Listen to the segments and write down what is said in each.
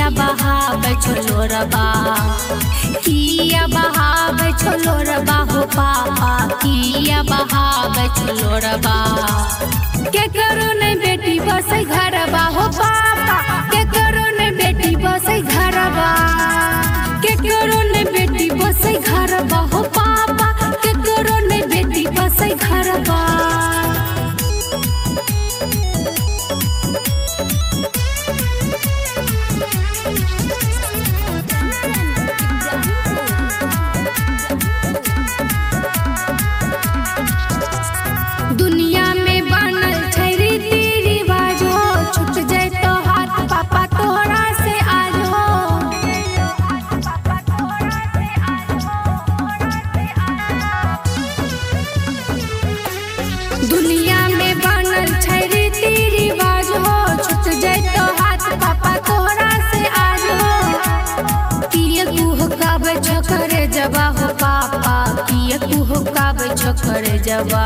किया बहावे छोलोरबा, किया बहावे छोलोरबा हो पापा, किया बहावे छोलोरबा। के करो ने बेटी बसे घरबा हो पापा, के करो ने बेटी बसे घरबा, के करो ने बेटी बसे घरबा हो पापा, के करो ने बेटी बसे घरबा। दुनिया में बनल छै रीति रिवाज हो, छूट जाए तो हाथ पापा तोहरा से आज हो। दुनिया में बनल छै रीति रिवाज हो, छूट जाए तो हाथ पापा तोहरा से आज हो। किए तू हुकाबे छकरे जबा हो पापा, किए तू हुकाबे छकरे जबा,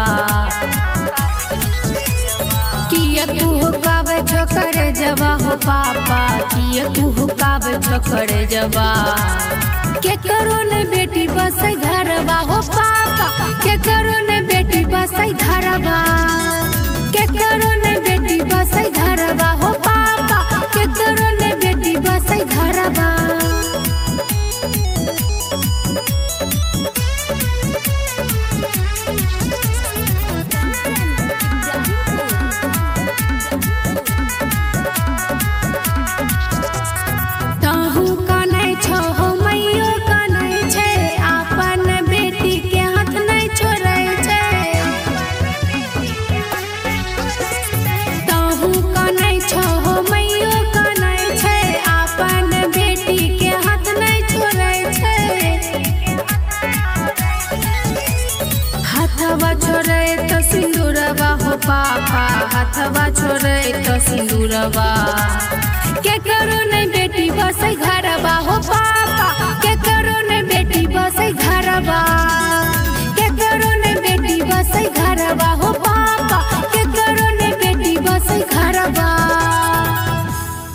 किए तू हुकाबे छकरे जबा हो पापा, किए तू हुकाबे छकरे जबा। के करो ने बेटी बसे घरबा हो पापा, के करो ने बेटी बसे घरबा, के करो ने बेटी बसे घरबा हो पापा, के करो ने बेटी बसे घरबा। ताहू कानै छो हो मैयो कानै छै, आपन बेटी के हाथ नहीं छोड़ै छै। ताहू कानै छो हो मैयो कानै छै, आपन बेटी के हाथ नहीं छोड़ै छै। हाथवा छोड़े तो सिंदूरवा हो पापा, हाथवा छोड़े तो सिंदूरवा। के करो ने बेटी बसे घरबा हो पापा।